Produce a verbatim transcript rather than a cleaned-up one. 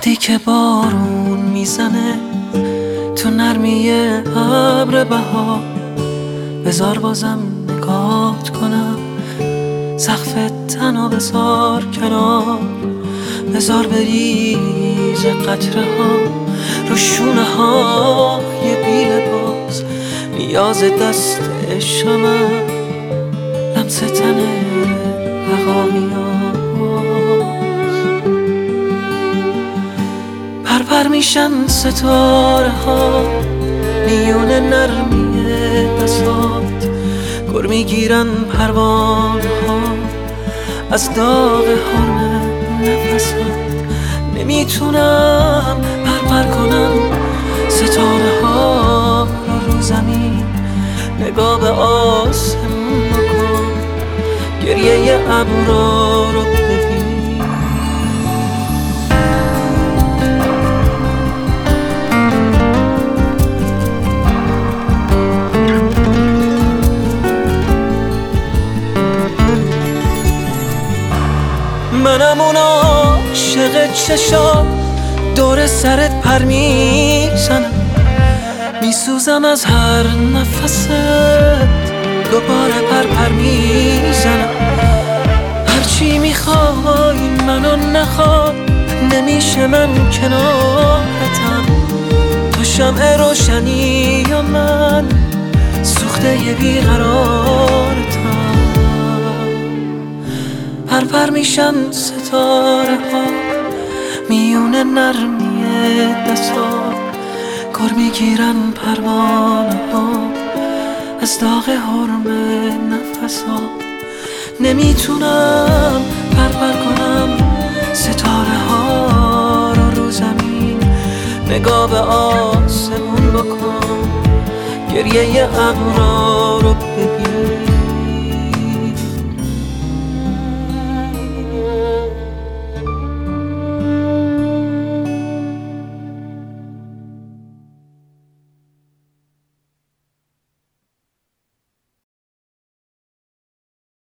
وقتی که بارون میزنه تو نرمی ابر بهار، بذار بازم نگات کنم، سقف تنو بذار کنار، بذار بریز قطره ها رو شونه ها یه بی لباس، نیاز دست عشقم لمس تن بقامیاست. پرپر میشن ستاره ها میون نرمی بساط، گر میگیرن پروانه ها از داغ حرم نفسات. نمیتونم پرپر کنم ستاره ها رو رو زمین، نگاه به آسمون بکن، گریه ابرا رو ببین. منم اون عاشق چشات دور سرت پر میزنم، میسوزم از هر نفست، دوباره پر پر میزنم. هرچی میخوای منو نخواد، نمیشه من کنارتم، تو شمع روشنی یا من سوخته ی بیقرارتم. پرپر میشن ستاره ها میون نرمی دستات، گر میگیرن پروانه ها از داغ حرم نفسات. نمیتونم پرپر کنم ستاره ها رو رو زمین، نگاه به آسمون بکن، گریه ابرا رو ببین.